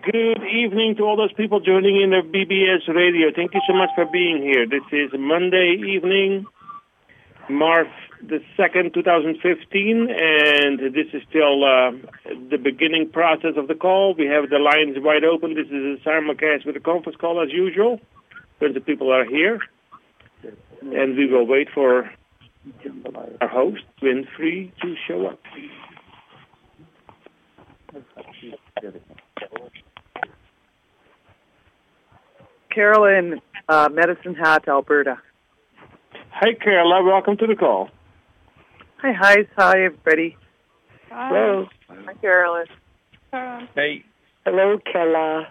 Good evening to all those people joining in the BBS Radio. Thank you so much for being here. This is Monday evening, March the 2nd, 2015, and this is still the beginning process of the call. We have the lines wide open. This is a simulcast with a conference call as usual, when the people are here. And we will wait for our host, Winfrey, to show up. Carol in Medicine Hat, Alberta. Hi, Carla. Welcome to the call. Hi, everybody. Hi. Hello. Hi, Carolyn. Hey. Hello, Carla.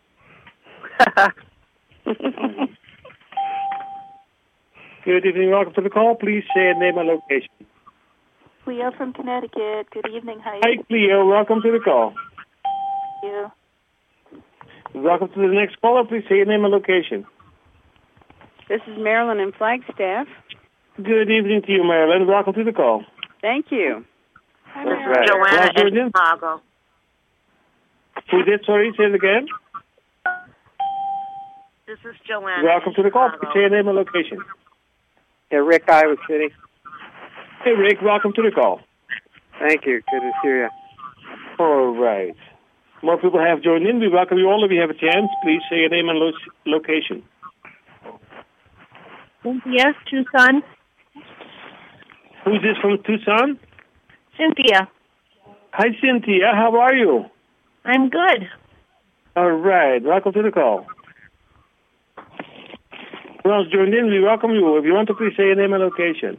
Good evening. Welcome to the call. Please say your name and location. Cleo from Connecticut. Good evening. Hi. Hi, Cleo. Welcome to the call. Thank you. Welcome to the next caller. Please say your name and location. This is Marilyn in Flagstaff. Good evening to you, Marilyn. Welcome to the call. Thank you. Hi, That's Mary. right. Joanna in Chicago. Who did? Sorry, say it again. This is Joanna. Welcome to the call. Please Chicago. say your name and location. Yeah, Rick, Iowa City. Hey, Rick. Welcome to the call. Thank you. Good to hear you. All right. More people have joined in. We welcome you all. If you have a chance, please say your name and location. Cynthia, Tucson. Who's this from Tucson? Cynthia, Hi, Cynthia. How are you? I'm good. All right. Welcome to the call. Who else joined in? We welcome you. If you want to, please say your name and location.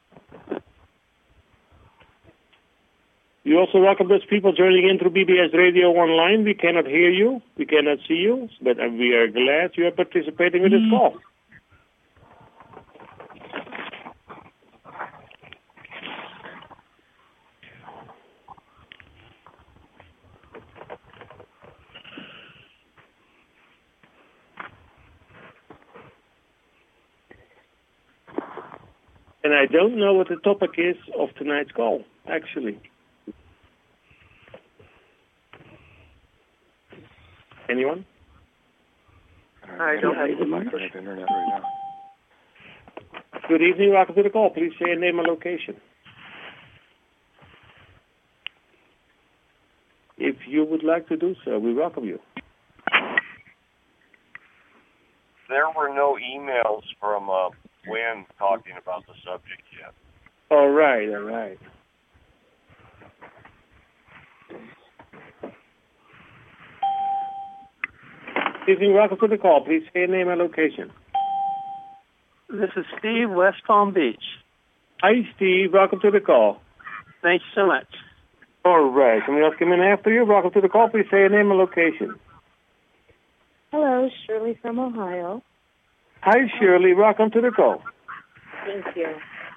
You also welcome those people joining in through BBS Radio online. We cannot hear you. We cannot see you. But we are glad you are participating with this call. And I don't know what the topic is of tonight's call, actually. Anyone? I don't have internet right now. Good evening. Welcome to the call. Please say your name and location. If you would like to do so, we welcome you. There were no emails from Wynn talking about the subject yet. All right, all right. Good evening. Welcome to the call. Please say your name and location. This is Steve, West Palm Beach. Hi, Steve. Welcome to the call. Thank you so much. All right. Somebody else come in after you. Welcome to the call. Please say your name and location. Hello, Shirley from Ohio. Hi, Shirley. Welcome to the call. Thank you.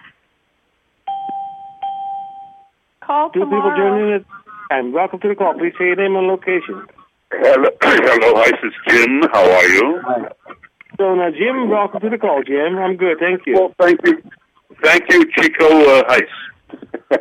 Call Two people tomorrow. joining in at time. Welcome to the call. Please say your name and location. Hello, hi, this is Jim. How are you? So now, Jim, welcome to the call, Jim. I'm good, thank you. Well, thank you. Thank you, Chico Heiss.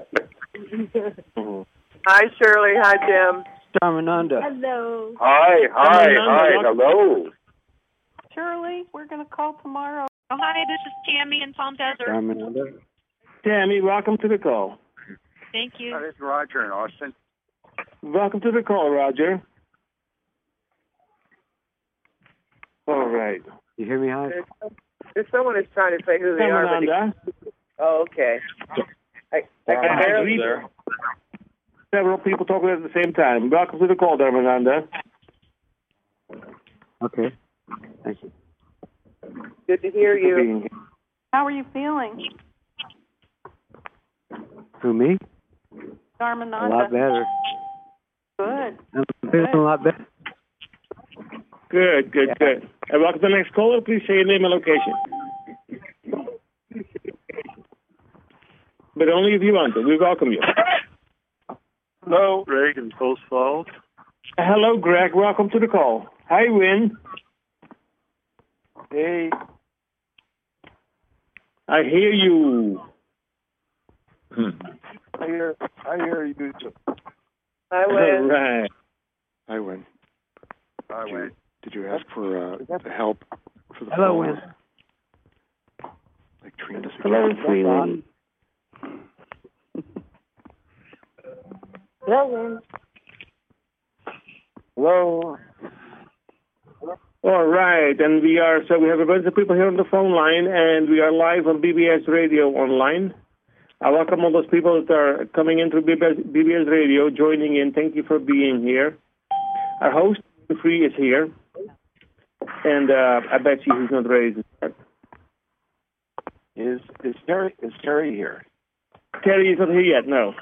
Hi, Shirley. Hi, Jim. Dharmananda. Hello. Hi, hello. Shirley, we're going to call tomorrow. Oh, hi, this is Tammy in Palm Desert. Dharmananda. Tammy, welcome to the call. Thank you. This is Roger in Austin. Welcome to the call, Roger. All right. You hear me, hi? There's someone who's trying to say who they are. But Dharmananda. oh, okay. I can barely there. Several people talking at the same time. Welcome to the call, Dharmananda. Okay. Thank you. Good to hear you. How are you feeling? Who, me? Dharmananda. A lot better. Good. I'm feeling a lot better. Good, good, good. And welcome to the next caller. Please say your name and location. But only if you want to. We welcome you. Hello, Greg in Post Falls. Hello, Greg. Welcome to the call. Hi, Win. Hey. I hear you. I hear you too. Hi, All Win. right. I win. Did you ask for help for the Hello, phone? Win. Like Trina Hello, suggested? Freeland. Hello, Win. Hello. All right, and we have a bunch of people here on the phone line, and we are live on BBS Radio online. I welcome all those people that are coming in through BBS Radio, joining in. Thank you for being here. Our host, Free, is here, and I bet you he's not ready to start. Is Terry here? Terry is not here yet, no.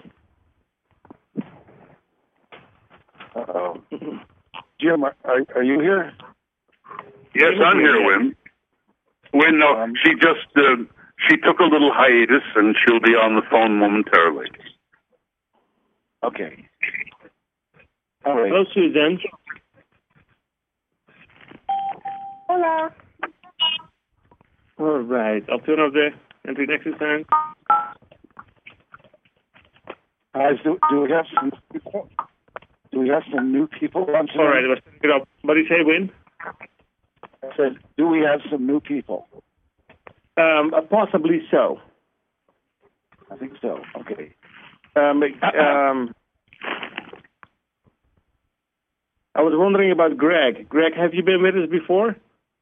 Uh-oh. Jim, are you here? Yes, I'm here, Win. Win, no, she took a little hiatus, and she'll be on the phone momentarily. Okay. All right. Hello, Susan. Hello. All right, I'll turn off the entry next time. Do we have some new people on tonight? All right, let's pick it up. What did you say, Win? I said, do we have some new people? Possibly so. I think so. Okay. I was wondering about Greg. Greg, have you been with us before?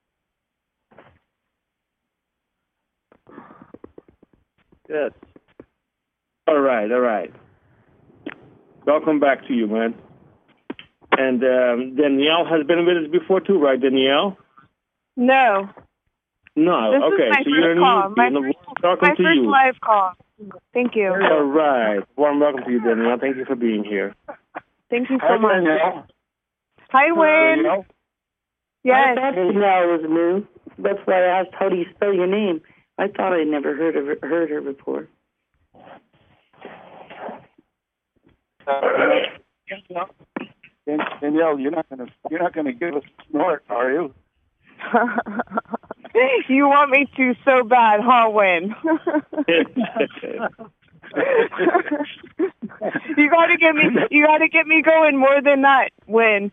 Yes. All right. Welcome back to you, man. And Danielle has been with us before too, right, Danielle? No. No. This Okay, is my so you're first call. talking My to first you. live call. Thank you. All right. Warm welcome to you, Danielle. Thank you for being here. Thank you so much. Danielle. Hi, Wayne. Danielle? Yes. I thought Danielle was new. That's why I asked, how do you spell your name? I thought I'd never heard her before. Danielle, you're not gonna give us a snort, are you? You want me to so bad, huh, Win? You gotta get me going more than that, Win.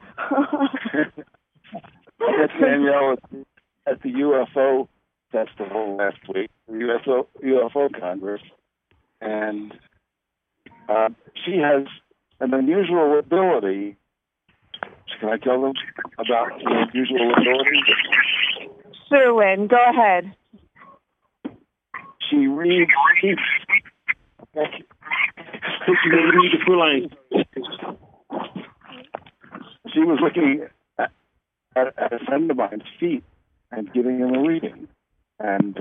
I met Danielle at the UFO festival last week, the UFO Congress, and she has an unusual ability. Can I tell them about the unusual ability? Sure, Win. Go ahead. She reads. Okay. She can read the full line. She was looking at a friend of mine's feet and giving him a reading. And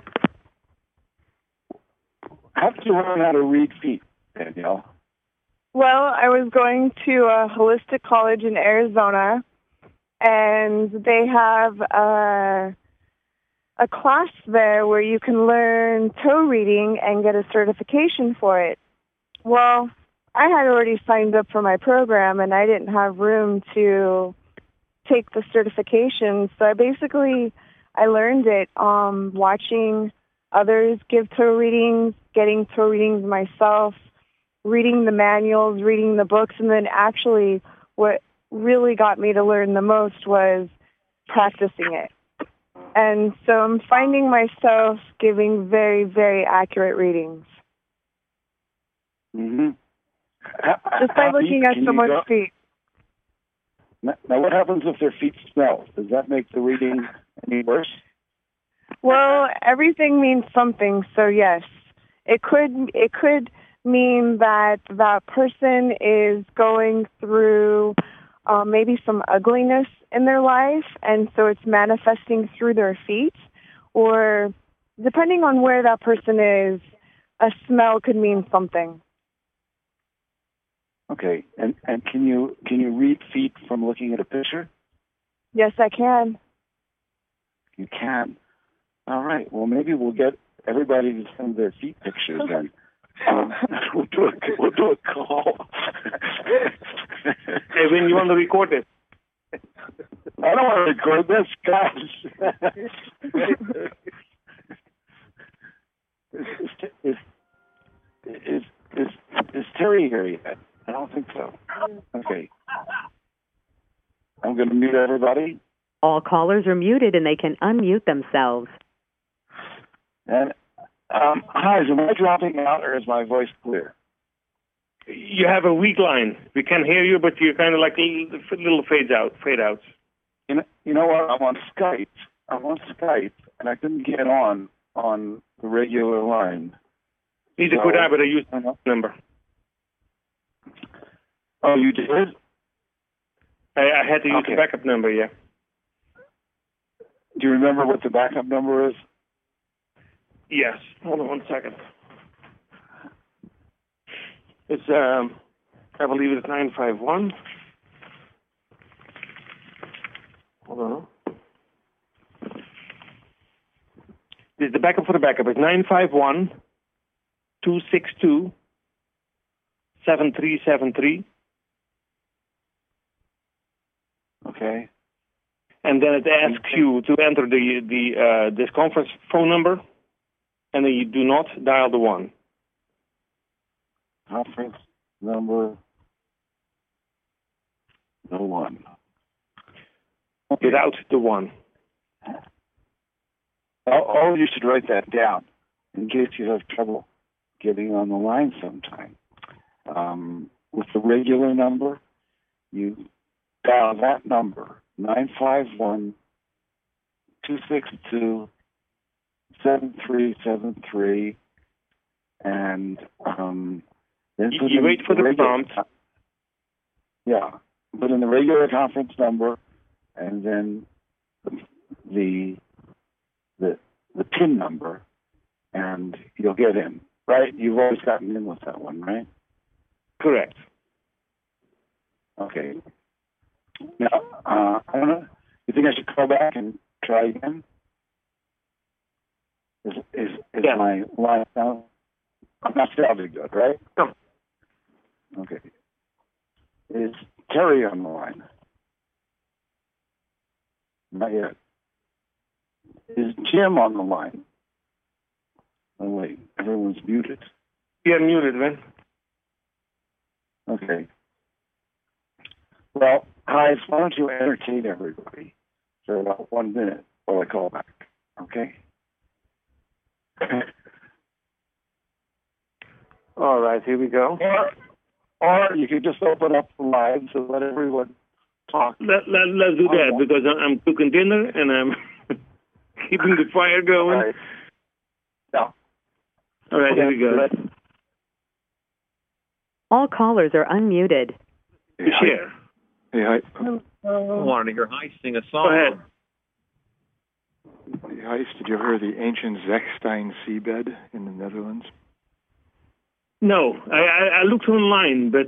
how did you learn how to read feet, Danielle? Well, I was going to a holistic college in Arizona, and they have a class there where you can learn toe reading and get a certification for it. Well, I had already signed up for my program, and I didn't have room to take the certification, so I learned it watching others give toe readings, getting toe readings myself, reading the manuals, reading the books, and then actually what really got me to learn the most was practicing it. And so I'm finding myself giving very, very accurate readings. Mm-hmm. Just by looking at someone's feet. Now, what happens if their feet smell? Does that make the reading any worse? Well, everything means something, so yes. It could mean that that person is going through maybe some ugliness in their life, and so it's manifesting through their feet. Or depending on where that person is, a smell could mean something. Okay, and can you read feet from looking at a picture? Yes, I can. You can. All right. Well, maybe we'll get everybody to send their feet pictures then. We'll do a call. Hey, Vin, you want to record it? I don't want to record this, guys. Is Terry here yet? I don't think so. Okay. I'm going to mute everybody. All callers are muted and they can unmute themselves. And hi, is my dropping out or is my voice clear? You have a weak line. We can hear you, but you're kind of like little fade outs. You know what? I'm on Skype, and I couldn't get on the regular line. Neither could I, but I used the number. Oh, you did? I had to use the backup number, yeah. Do you remember what the backup number is? Yes. Hold on 1 second. It's, I believe it's 951. Hold on. The backup for the backup is 951-262-7373. Okay. And then it asks you to enter this conference phone number, and then you do not dial the 1. Conference number, the 1. Okay. Without the 1. Oh, you should write that down in case you have trouble getting on the line sometime. With the regular number, you dial that number, 951-262-7373, and then you wait for the prompt. Yeah, put in the regular conference number, and then the PIN number, and you'll get in. Right? You've always gotten in with that one, right? Correct. Okay. Now, I don't know. You think I should call back and try again? Is my line sound? I'm not sounding good, right? No. Okay. Is Terry on the line? Not yet. Is Jim on the line? Oh, wait. Everyone's muted. You're muted, man. Okay. Well, Hi, why don't you entertain everybody for about 1 minute while I call back, okay? All right, here we go. Or you could just open up the line so let everyone talk. Let's do that, because I'm cooking dinner and I'm keeping the fire going. All right. No. All right, here we go. All callers are unmuted. Hey, share. Hey, hi. I wanted to hear Heist sing a song. Go ahead. Hey, Heist, did you ever hear the ancient Zechstein seabed in the Netherlands? No, I looked online, but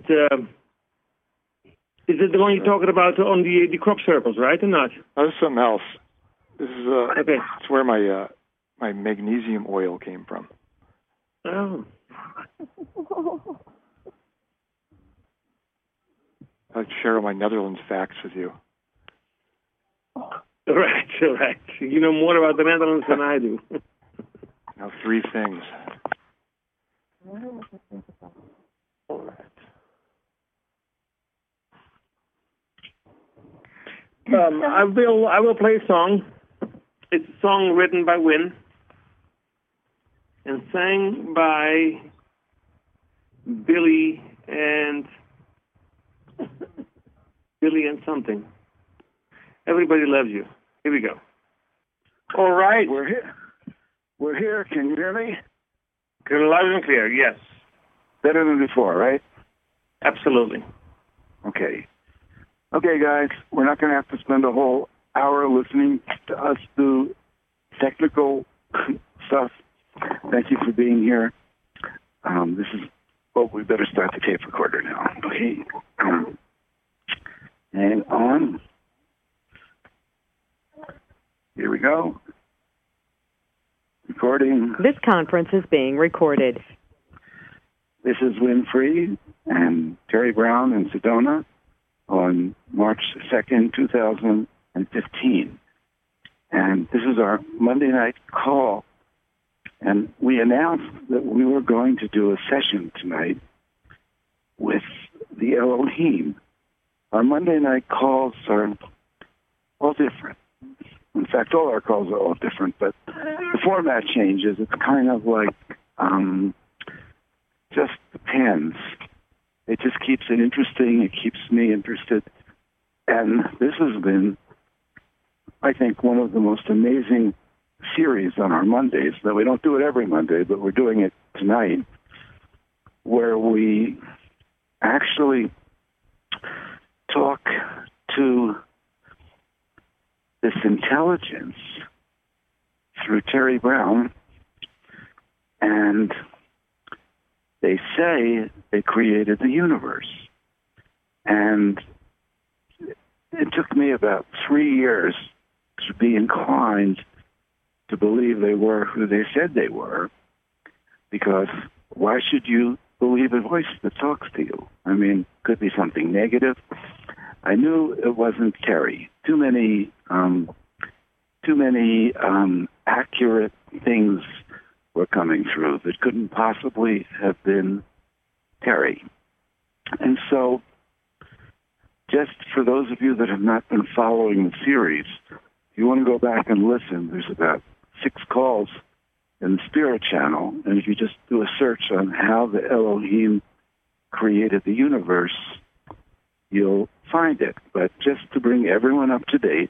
is it the one you're talking about on the crop circles, right, or not? Oh, this is something else. This is okay. It's where my my magnesium oil came from. Oh. I'd like to share all my Netherlands facts with you. Right. You know more about the Netherlands than I do. Now, 3 things. All right. I will play a song. It's a song written by Wynn and sang by Billy and something. Everybody loves you. Here we go. All right. We're here. Can you hear me? Loud and clear, yes. Better than before, right? Absolutely. Okay. Okay, guys, we're not going to have to spend a whole hour listening to us do technical stuff. Thank you for being here. This is, we better start the tape recorder now. Okay. Hang on. Here we go. Recording. This conference is being recorded. This is Wynn Free and Terry Brown in Sedona on March 2nd, 2015. And this is our Monday night call. And we announced that we were going to do a session tonight with the Elohim. our Monday night calls are all different. In fact, all our calls are all different, but the format changes. It's kind of like just depends. It just keeps it interesting. It keeps me interested. And this has been, I think, one of the most amazing series on our Mondays. That we don't do it every Monday, but we're doing it tonight, where we actually talk to this intelligence through Terry Brown, and they say they created the universe. And it took me about 3 years to be inclined to believe they were who they said they were, because why should you believe a voice that talks to you? I mean, could be something negative. I knew it wasn't Terry. Too many accurate things were coming through that couldn't possibly have been Terry. And so, just for those of you that have not been following the series, if you want to go back and listen, there's about 6 calls in the Spirit Channel, and if you just do a search on how the Elohim created the universe, you'll find it. But just to bring everyone up to date,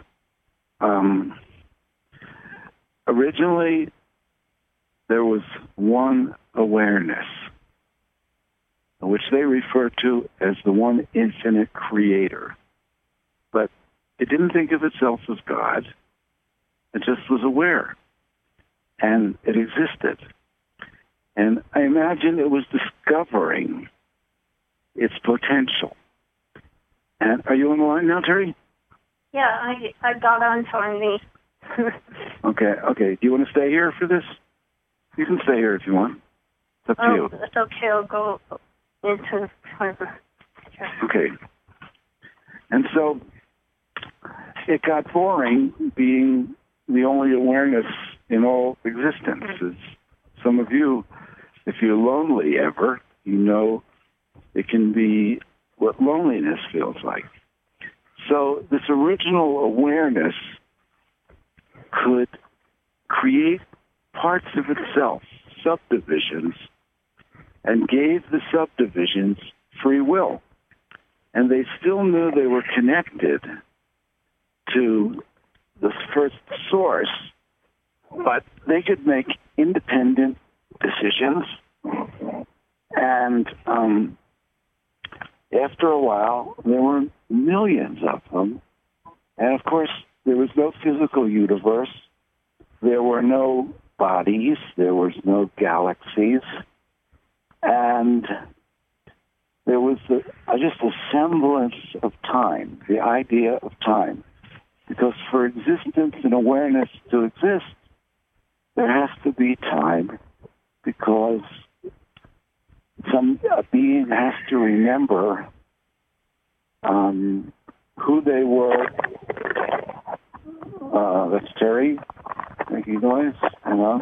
originally there was one awareness, which they refer to as the one infinite creator. But it didn't think of itself as God. It just was aware. And it existed. And I imagine it was discovering its potential. And are you on the line now, Terry? Yeah, I got on finally. Okay. Do you want to stay here for this? You can stay here if you want. It's up to you. It's okay. I'll go into further. Okay. And so it got boring being the only awareness in all existence. As some of you, if you're lonely ever, you know it can be what loneliness feels like. So this original awareness could create parts of itself, subdivisions, and gave the subdivisions free will. And they still knew they were connected to the first source, but they could make independent decisions. And after a while, there were millions of them. And of course, there was no physical universe. There were no bodies. There was no galaxies. And there was just a semblance of time, the idea of time. Because for existence and awareness to exist, there has to be time, because a being has to remember who they were. That's Terry making noise. Hang on.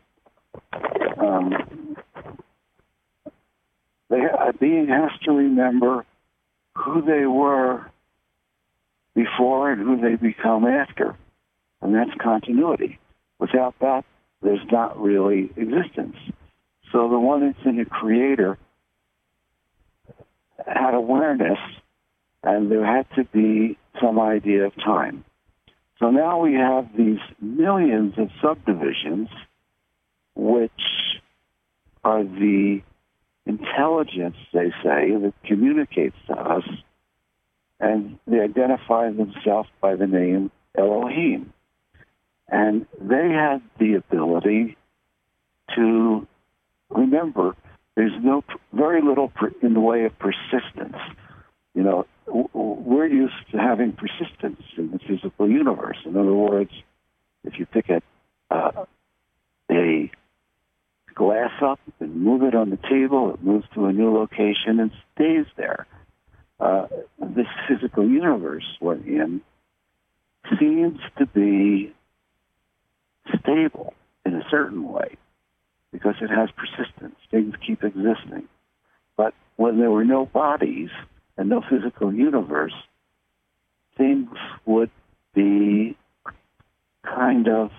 A being has to remember who they were before and who they become after. And that's continuity. Without that, there's not really existence. So the one infinite creator had awareness, and there had to be some idea of time. So now we have these millions of subdivisions, which are the intelligence, they say, that communicates to us, and they identify themselves by the name Elohim. And they had the ability to remember there's very little in the way of persistence. You know, we're used to having persistence in the physical universe. In other words, if you pick a glass up and move it on the table, it moves to a new location and stays there. This physical universe we're in seems to be stable in a certain way because it has persistence. Things keep existing. But when there were no bodies, and no physical universe, things would be kind of,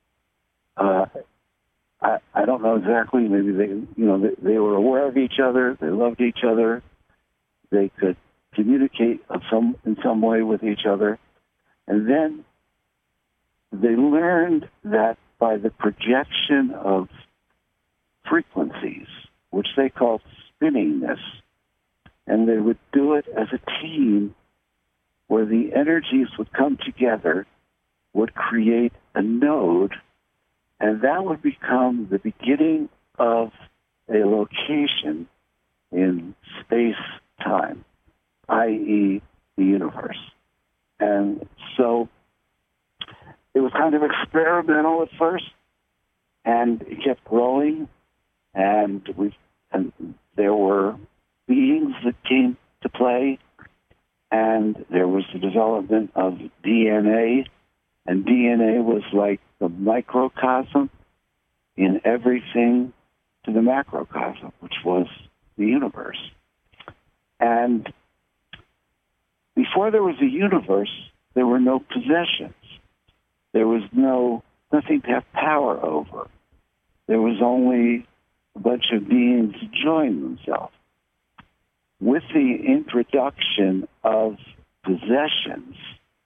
I don't know exactly, maybe they were aware of each other, they loved each other, they could communicate in some way with each other, and then they learned that by the projection of frequencies, which they called spinningness, and they would do it as a team where the energies would come together, would create a node, and that would become the beginning of a location in space-time, i.e. the universe. And so it was kind of experimental at first, and it kept growing, and there were beings that came to play, and there was the development of DNA, and DNA was like the microcosm in everything to the macrocosm, which was the universe. And before there was a universe, there were no possessions. There was nothing to have power over. There was only a bunch of beings enjoying themselves. With the introduction of possessions,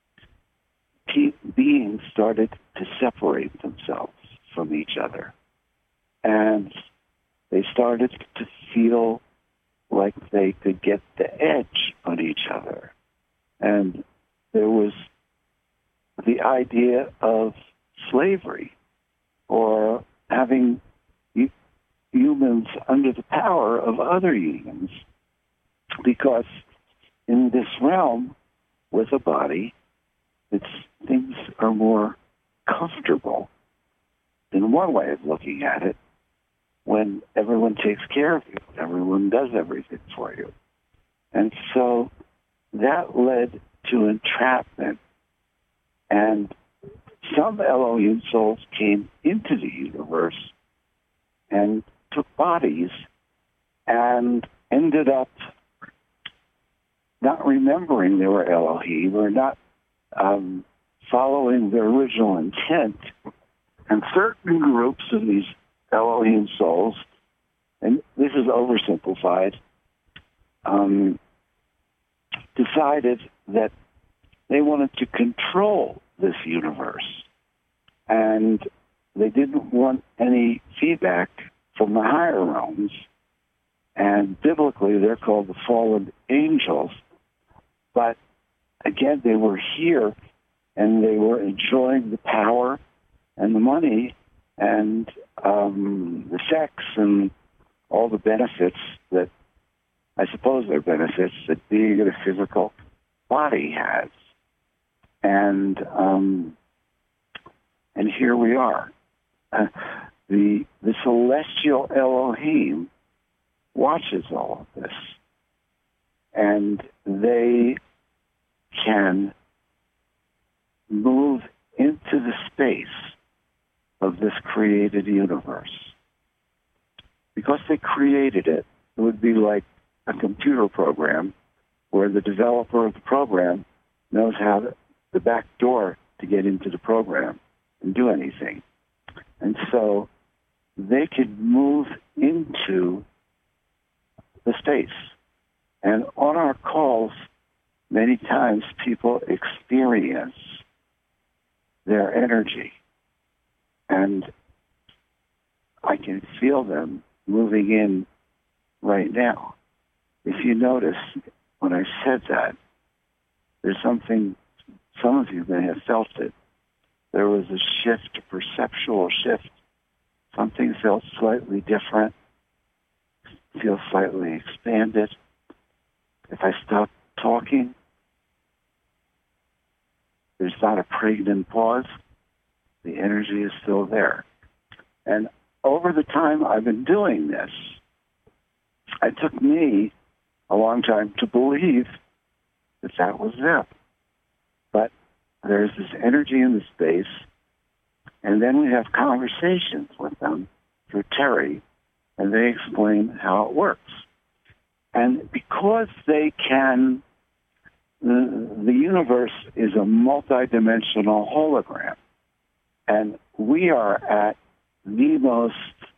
beings started to separate themselves from each other. And they started to feel like they could get the edge on each other. And there was the idea of slavery, or having humans under the power of other humans, because in this realm with a body, things are more comfortable in one way of looking at it when everyone takes care of you, everyone does everything for you. And so that led to entrapment. And some Elohim souls came into the universe and took bodies and ended up not remembering they were Elohim, or not following their original intent. And certain groups of these Elohim souls, and this is oversimplified, decided that they wanted to control this universe. And they didn't want any feedback from the higher realms. And biblically, they're called the fallen angels. But again, they were here, and they were enjoying the power and the money and the sex and all the benefits that, I suppose they're benefits that being in a physical body has. And here we are. The celestial Elohim watches all of this, and they can move into the space of this created universe. Because they created it, it would be like a computer program where the developer of the program knows how the back door to get into the program and do anything. And so they can move into the space. And on our calls, many times people experience their energy. And I can feel them moving in right now. If you notice, when I said that, there's something, some of you may have felt it. There was a shift, a perceptual shift. Something felt slightly different, feels slightly expanded. If I stop talking, there's not a pregnant pause. The energy is still there. And over the time I've been doing this, it took me a long time to believe that that was them. But there's this energy in the space, and then we have conversations with them through Terry, and they explain how it works. And because they can, the universe is a multidimensional hologram. And we are at the most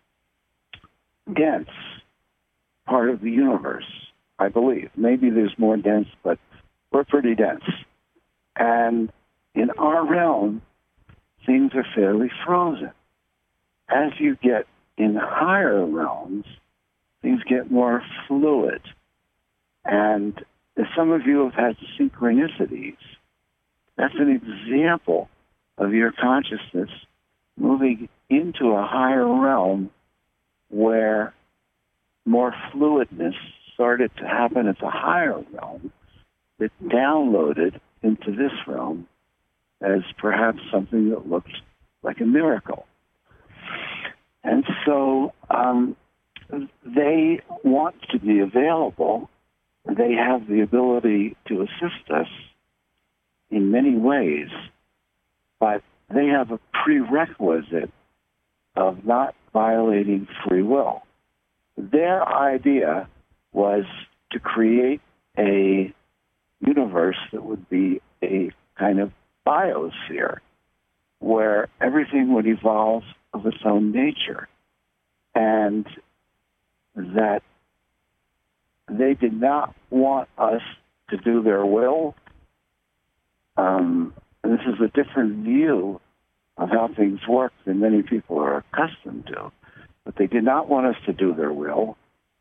dense part of the universe, I believe. Maybe there's more dense, but we're pretty dense. And in our realm, things are fairly frozen. As you get in higher realms, things get more fluid. And if some of you have had synchronicities, that's an example of your consciousness moving into a higher realm where more fluidness started to happen at the higher realm that downloaded into this realm as perhaps something that looked like a miracle. And so they want to be available. They have the ability to assist us in many ways, but they have a prerequisite of not violating free will. Their idea was to create a universe that would be a kind of biosphere where everything would evolve of its own nature, and that they did not want us to do their will. This is a different view of how things work than many people are accustomed to. But they did not want us to do their will.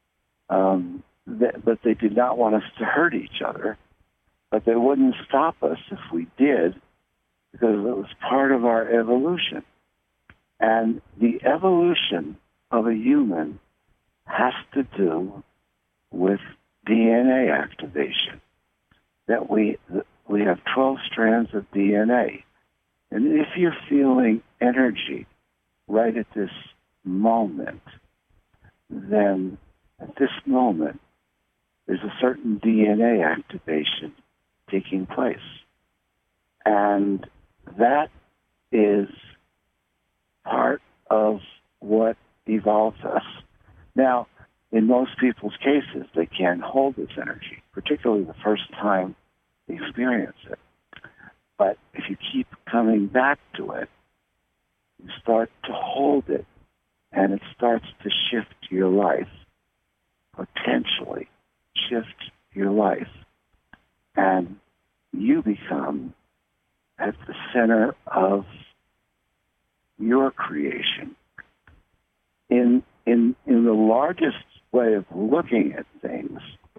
But they did not want us to hurt each other. But they wouldn't stop us if we did, because it was part of our evolution. And the evolution of a human has to do with DNA activation. That we have 12 strands of DNA. And if you're feeling energy right at this moment, then at this moment, there's a certain DNA activation taking place. And that is part of what evolves us. Now, in most people's cases, they can't hold this energy, particularly the first time they experience it. But if you keep coming back to it, you start to hold it, and it starts to shift your life, potentially shift your life. And you become at the center of your creation. In the largest way of looking at things,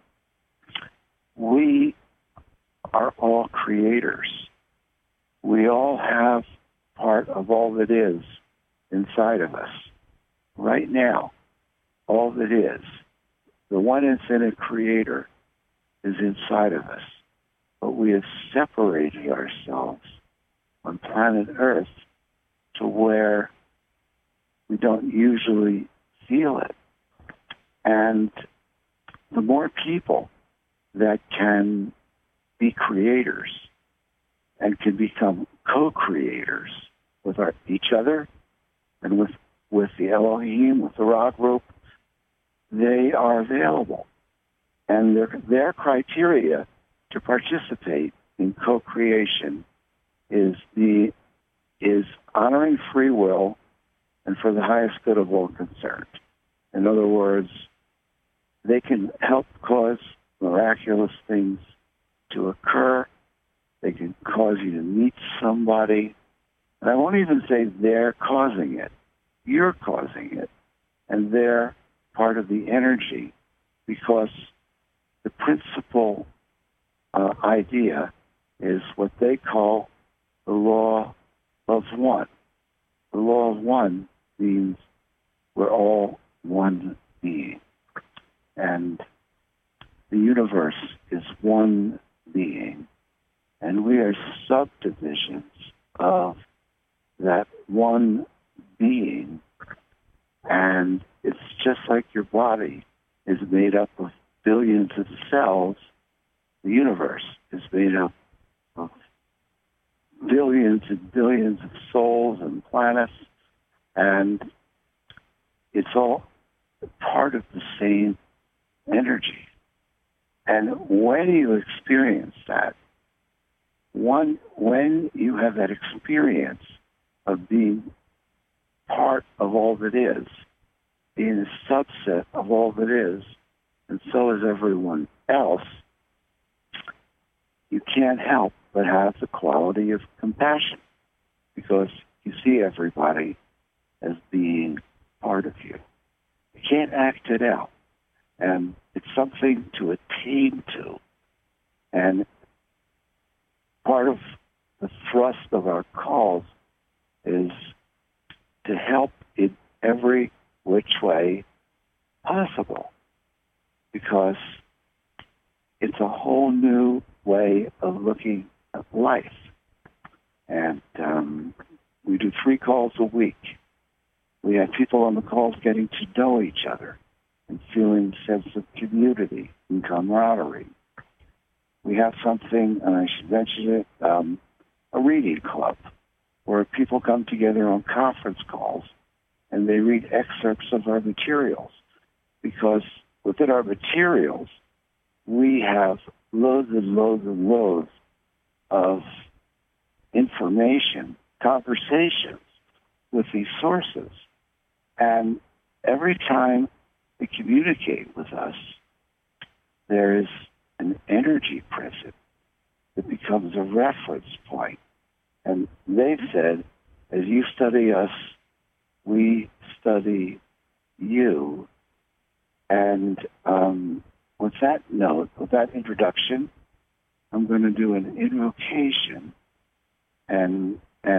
we are all creators. We all have part of all that is inside of us. Right now, all that is, the one infinite creator, is inside of us. But we have separated ourselves on planet Earth to where we don't usually feel it. And the more people that can be creators and can become co-creators with each other and with the Elohim, with the Ra group, they are available. And their criteria to participate in co-creation is honoring free will and for the highest good of all concerned. In other words, they can help cause miraculous things to occur. They can cause you to meet somebody. And I won't even say they're causing it. You're causing it. And they're part of the energy, because the principal idea is what they call the law of one. The law of one means we're all one being. And the universe is one being. And we are subdivisions of that one being. And it's just like your body is made up of billions of cells. The universe is made up of billions and billions of souls and planets. And it's all part of the same energy. And when you experience that, when you have that experience of being part of all that is, being a subset of all that is, and so is everyone else, you can't help but have the quality of compassion, because you see everybody as being part of you. You can't act it out. And it's something to attain to. And part of the thrust of our calls is to help in every which way possible, because it's a whole new way of looking at life. And we do 3 calls a week. We have people on the calls getting to know each other and feeling a sense of community and camaraderie. We have something, and I should mention it, a reading club, where people come together on conference calls and they read excerpts of our materials, because within our materials, we have loads and loads and loads of information, conversations with these sources. And every time they communicate with us, there is an energy present that becomes a reference point. And they've said, as you study us, we study you. And with that note, with that introduction, I'm going to do an invocation. And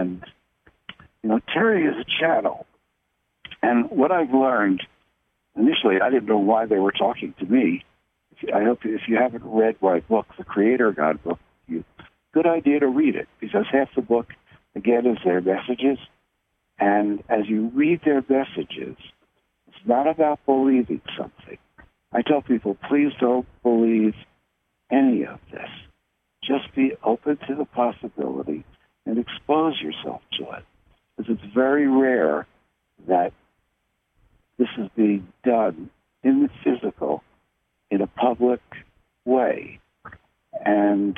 you know, Terry is a channel. And what I've learned, initially, I didn't know why they were talking to me. I hope if you haven't read my book, The Creator God book, good idea to read it, because half the book, again, is their messages. And as you read their messages, it's not about believing something. I tell people, please don't believe any of this. Just be open to the possibility and expose yourself to it. Because it's very rare that this is being done in the physical, in a public way. And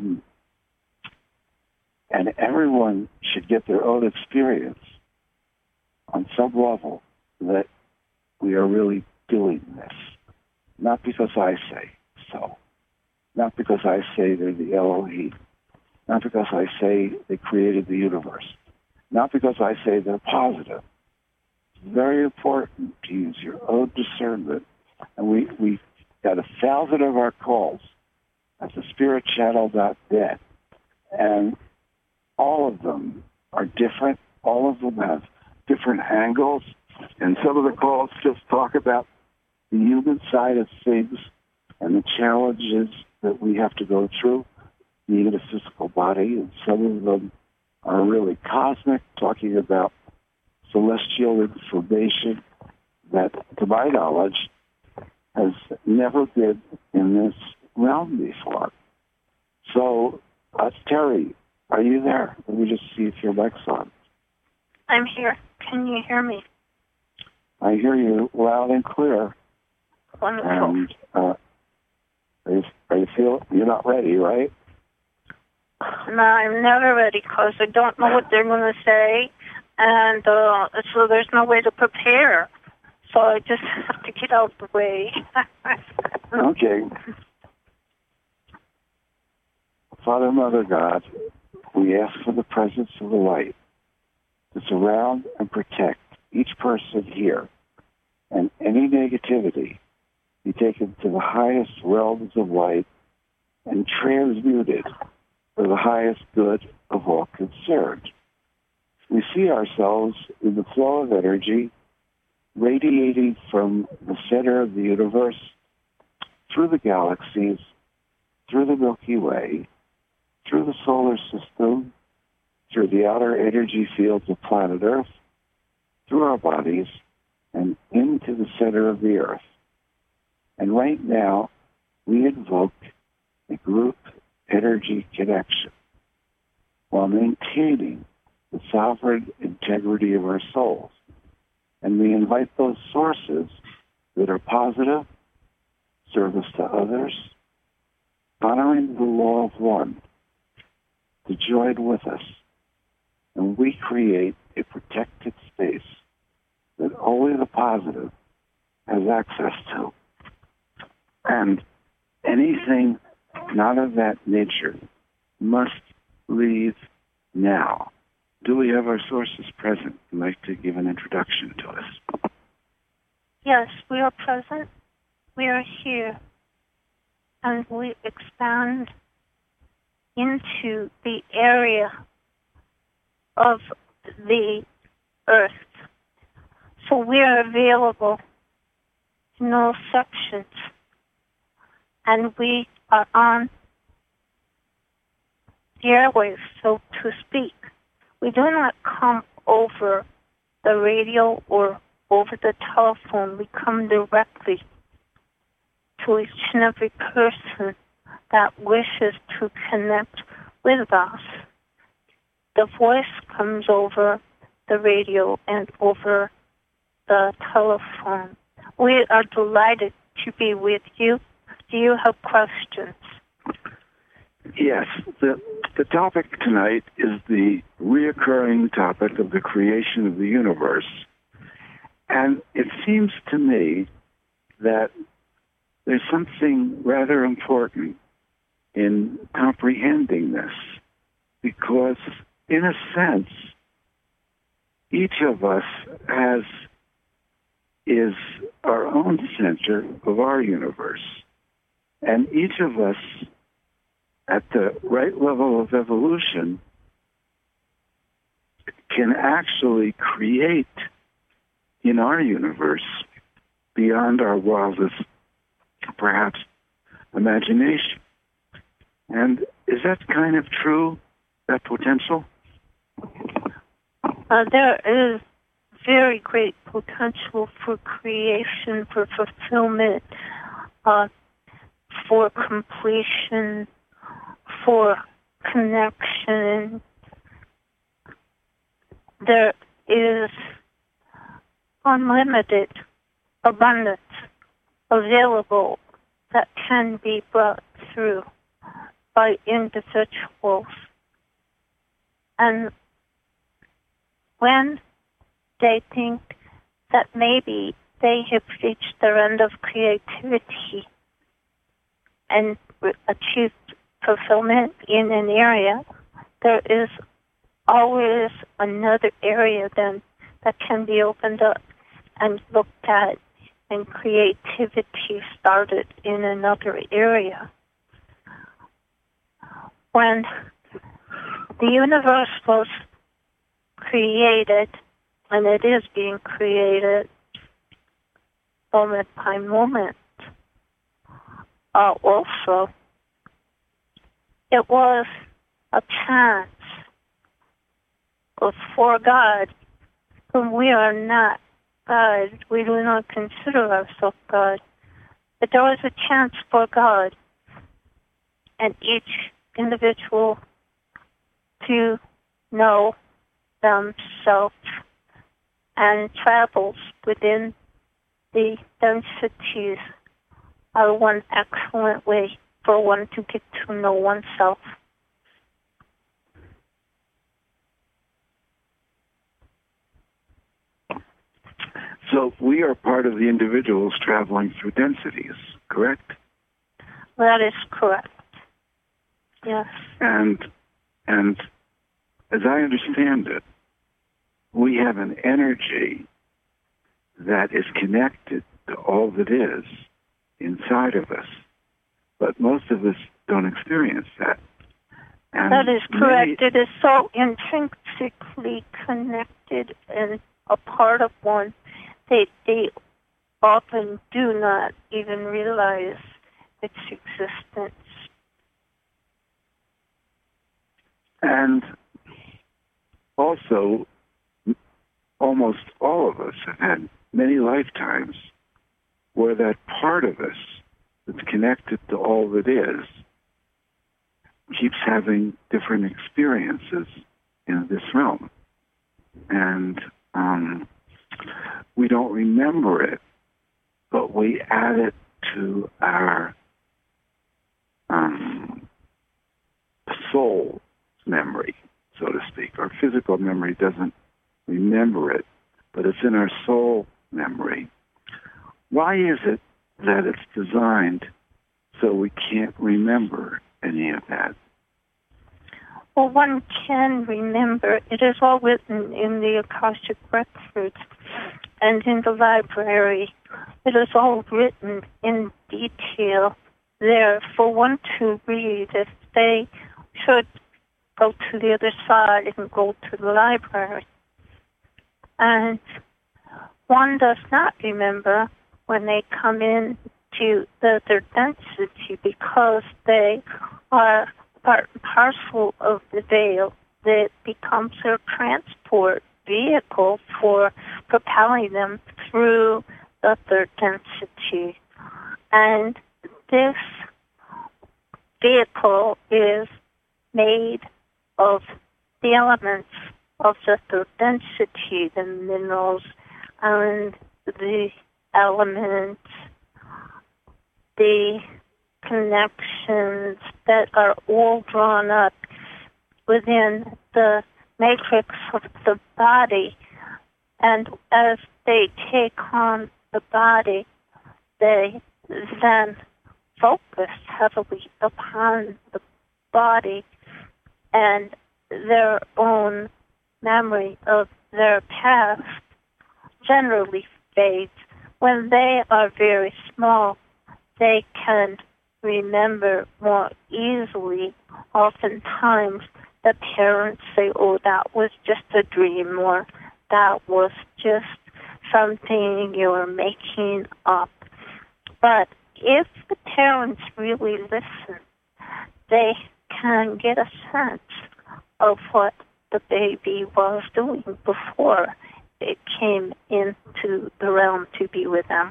everyone should get their own experience on some level that we are really doing this. Not because I say so. Not because I say they're the Elohim. Not because I say they created the universe. Not because I say they're positive. It's very important to use your own discernment. And we got 1,000 of our calls at thespiritchannel.net. And all of them are different. All of them have different angles. And some of the calls just talk about the human side of things and the challenges that we have to go through, being in a physical body. And some of them are really cosmic, talking about celestial information that, to my knowledge, has never been in this realm before. So, Terry, are you there? Let me just see if your mic's on. I'm here. Can you hear me? I hear you loud and clear. Wonderful. And are you feel you're not ready, right? No, I'm never ready because I don't know what they're going to say, and so there's no way to prepare. So I just have to get out the way. Okay. Father, Mother, God, we ask for the presence of the light to surround and protect each person here, and any negativity be taken to the highest realms of light and transmuted for the highest good of all concerned. We see ourselves in the flow of energy radiating from the center of the universe, through the galaxies, through the Milky Way, through the solar system, through the outer energy fields of planet Earth, through our bodies, and into the center of the Earth. And right now, we invoke a group energy connection while maintaining the sovereign integrity of our souls. And we invite those sources that are positive, service to others, following the law of one, the join with us, and we create a protected space that only the positive has access to. And anything not of that nature must leave now. Do we have our sources present? I'd like to give an introduction to us. Yes, we are present. We are here. And we expand into the area of the earth. So we are available in all sections. And we are on the airwaves, so to speak. We do not come over the radio or over the telephone. We come directly to each and every person that wishes to connect with us. The voice comes over the radio and over the telephone. We are delighted to be with you. Do you have questions? Yes. The topic tonight is the reoccurring topic of the creation of the universe. And it seems to me that there's something rather important in comprehending this, because in a sense, each of us is our own center of our universe. And each of us, at the right level of evolution, can actually create in our universe beyond our wildest, perhaps, imagination. And is that kind of true, that potential? There is very great potential for creation, for fulfillment, for completion, for connection. There is unlimited abundance available that can be brought through by individuals. And when they think that maybe they have reached their end of creativity and achieved fulfillment in an area, there is always another area then that can be opened up and looked at, and creativity started in another area. When the universe was created, and it is being created moment by moment, also, it was a chance for God, whom we are not God. We do not consider ourselves God. But there was a chance for God and each individual to know themselves and travels within the densities are one excellent way for one to get to know oneself. So we are part of the individuals traveling through densities, correct? That is correct. Yes. And as I understand it, we have an energy that is connected to all that is inside of us. But most of us don't experience that. And that is correct. It is so intrinsically connected and a part of one. They often do not even realize its existence. And also, almost all of us have had many lifetimes where that part of us that's connected to all that is keeps having different experiences in this realm. And we don't remember it, but we add it to our soul memory, so to speak. Our physical memory doesn't remember it, but it's in our soul memory. Why is it that it's designed so we can't remember any of that? Well, one can remember. It is all written in the Akashic Records and in the library. It is all written in detail there for one to read. If they should go to the other side and go to the library. And one does not remember when they come in to their density because they are part and parcel of the veil that becomes their transport vehicle for propelling them through the third density. And this vehicle is made of the elements of the third density, the minerals and the elements, the connections that are all drawn up within the matrix of the body. And as they take on the body, they then focus heavily upon the body, and their own memory of their past generally fades. When they are very small, they can remember more easily. Oftentimes, the parents say, oh, that was just a dream, or that was just something you were making up. But if the parents really listen, they can get a sense of what the baby was doing before it came into the realm to be with them.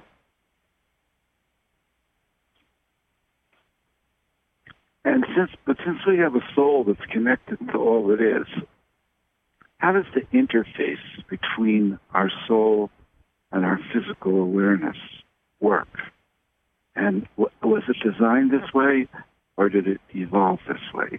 And since we have a soul that's connected to all it is, how does the interface between our soul and our physical awareness work? And was it designed this way, or did it evolve this way?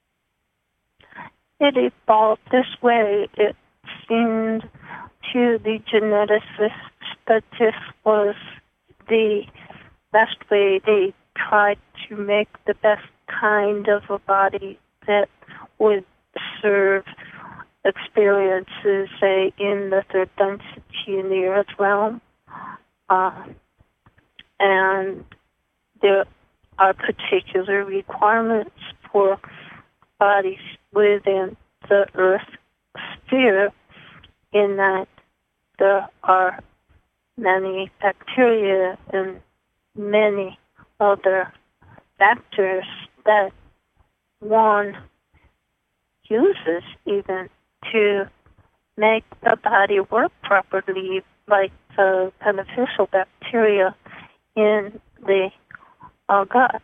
It evolved this way. It seemed to the geneticists that this was the best way. They tried to make the best kind of a body that would serve experiences, say, in the third density in the earth realm. And there are particular requirements for bodies within the earth sphere, in that there are many bacteria and many other factors that one uses even to make the body work properly, like the beneficial bacteria in the gut.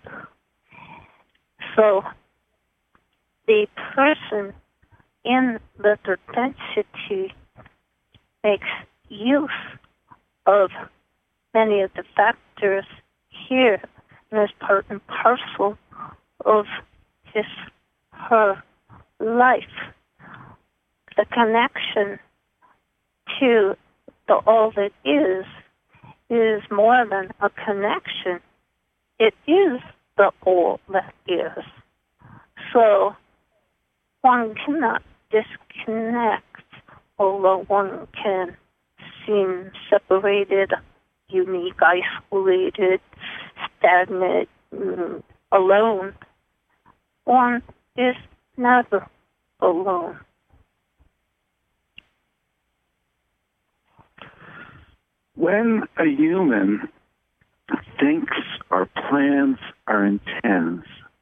So the person in the third density makes use of many of the factors here, and is part and parcel of her life. The connection to the all that is more than a connection. It is the all that is. So one cannot disconnect, although one can seem separated, unique, isolated, stagnant, alone. One is never alone. When a human thinks or plans or intends,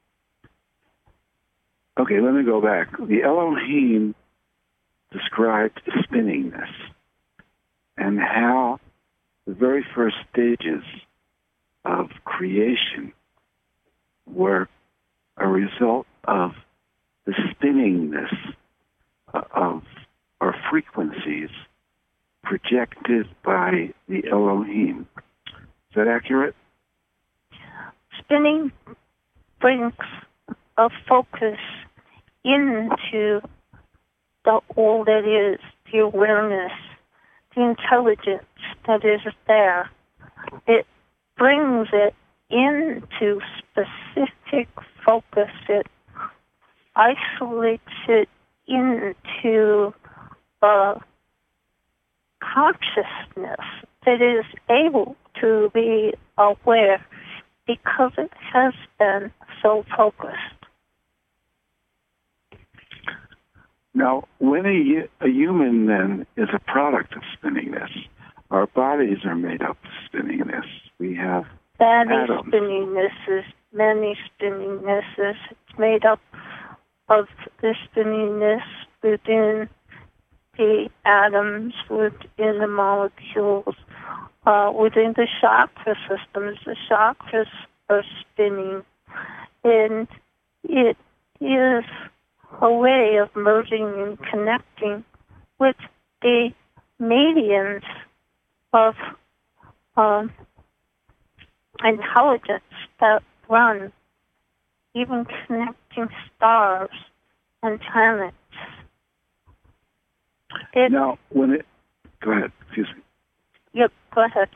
okay, let me go back. The Elohim described spinningness and how the very first stages of creation were a result of the spinningness of our frequencies projected by the Elohim. Is that accurate? Spinning brings a focus into all that is, the awareness, the intelligence that is there. It brings it into specific focus. It isolates it into consciousness that is able to be aware because it has been so focused. Now, when a human then is a product of spinningness, our bodies are made up of spinningness. We have atoms. Many spinningses. It's made up of the spinningness within the atoms, within the molecules, within the chakra systems. The chakras are spinning, and it is a way of merging and connecting with the mediums of intelligence that run, even connecting stars and planets. Now, go ahead, excuse me. Yep, go ahead.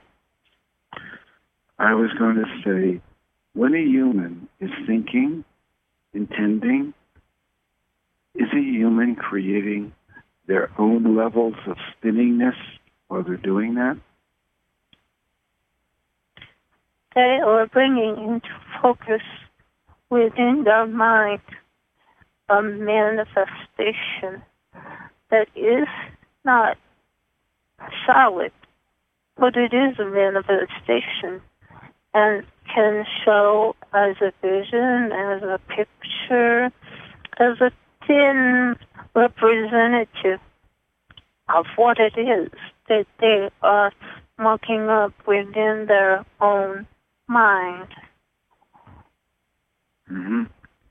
I was going to say, when a human is thinking, intending, is a human creating their own levels of spinningness while they're doing that? They are bringing into focus within their mind a manifestation that is not solid, but it is a manifestation and can show as a vision, as a picture, as a thin representative of what it is that they are mucking up within their own mind. Mm-hmm.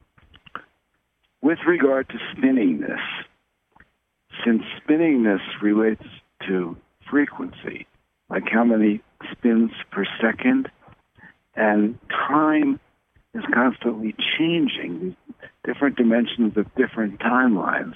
With regard to spinningness, since spinningness relates to frequency, like how many spins per second, and time is constantly changing, different dimensions of different timelines,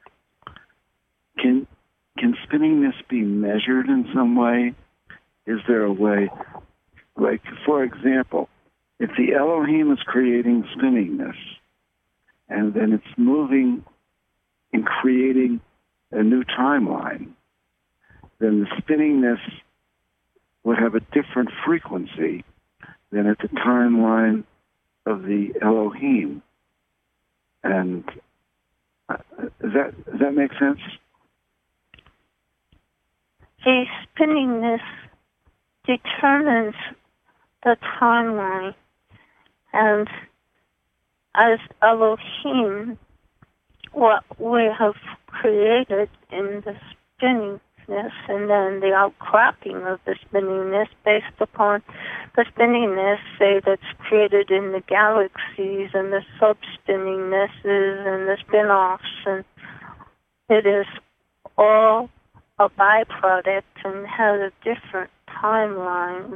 can spinningness be measured in some way? Is there a way, like, for example, if the Elohim is creating spinningness, and then it's moving and creating a new timeline, then the spinningness would have a different frequency than at the timeline of the Elohim. And does that make sense? The spinningness determines the timeline, and as Elohim, what we have created in the spinningness, and then the outcropping of the spinningness based upon the spinningness, say, that's created in the galaxies and the sub-spinningses and the spin-offs, and it is all a byproduct and has different timelines.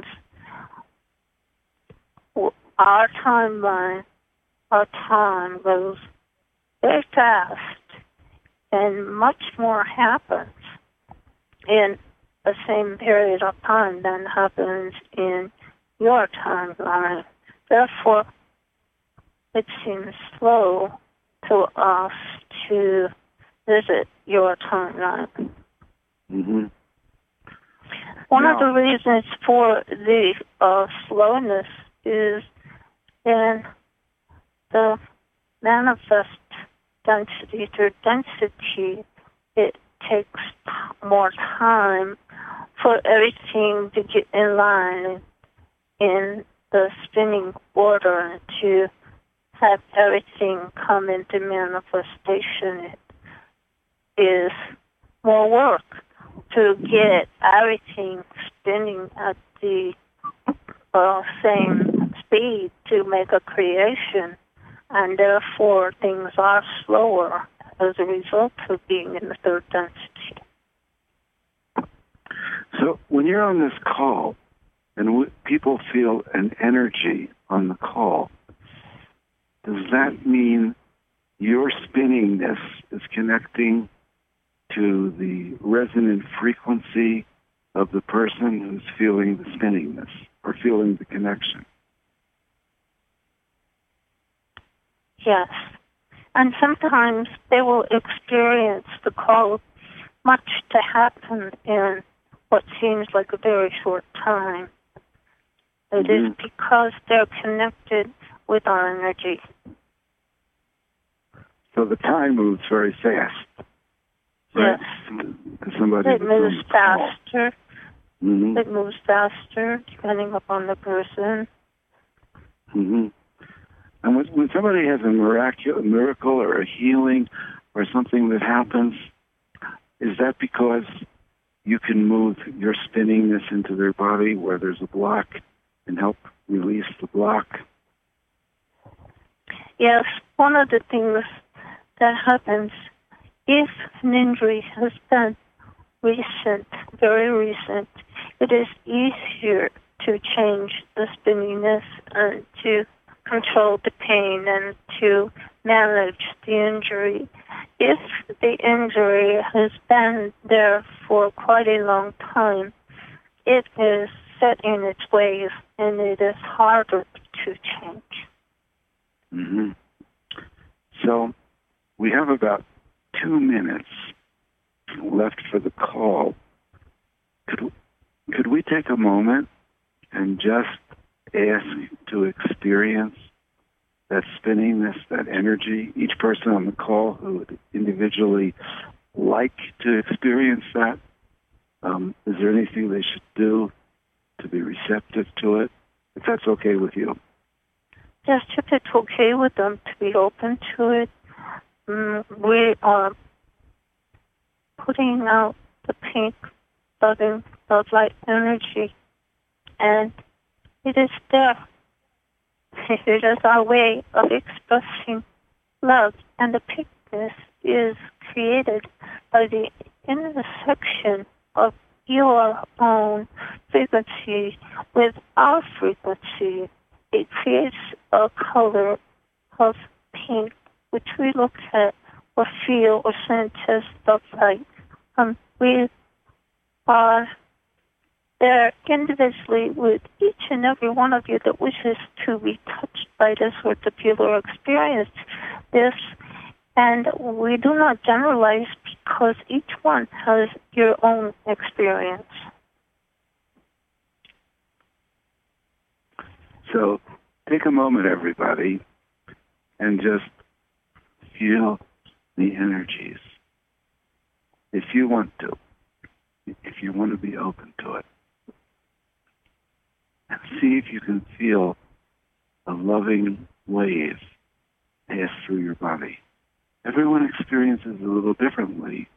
Our timeline, our time goes very fast, and much more happens in the same period of time than happens in your timeline. Therefore, it seems slow to us to visit your timeline. Mm-hmm. One of the reasons for the slowness is in the manifest density. Through density, it takes more time for everything to get in line in the spinning order to have everything come into manifestation. It is more work to get everything spinning at the same speed to make a creation, and therefore things are slower as a result of being in the third density. So when you're on this call and people feel an energy on the call, does that mean your spinningness is connecting to the resonant frequency of the person who's feeling the spinningness or feeling the connection? Yes. And sometimes they will experience the call much to happen in what seems like a very short time. It is because they're connected with our energy. So the time moves very fast. Right? Yes. Somebody It moves faster. Mm-hmm. It moves faster depending upon the person. Mm-hmm. And when somebody has a miracle or a healing or something that happens, is that because you can move your spinningness into their body where there's a block and help release the block? Yes, one of the things that happens if an injury has been recent, very recent, it is easier to change the spinniness and to control the pain and to manage the injury. If the injury has been there for quite a long time, it is set in its ways and it is harder to change. Mm-hmm. So we have about 2 minutes left for the call. Could we take a moment and just ask to experience that spinningness, that energy? Each person on the call who would individually like to experience that, is there anything they should do to be receptive to it? If that's okay with you. Yes, if it's okay with them to be open to it, we are putting out the pink, loving, love light energy, and it is there. It is our way of expressing love, and the pinkness is created by the intersection of your own frequency with our frequency. It creates a color of pink, which we look at or feel or sense as love light. We are there individually with each and every one of you that wishes to be touched by this or to feel or experience this. And we do not generalize because each one has your own experience. So take a moment, everybody, and just feel the energies. If you want to be open to it. And see if you can feel a loving wave pass through your body. Everyone experiences it a little differently,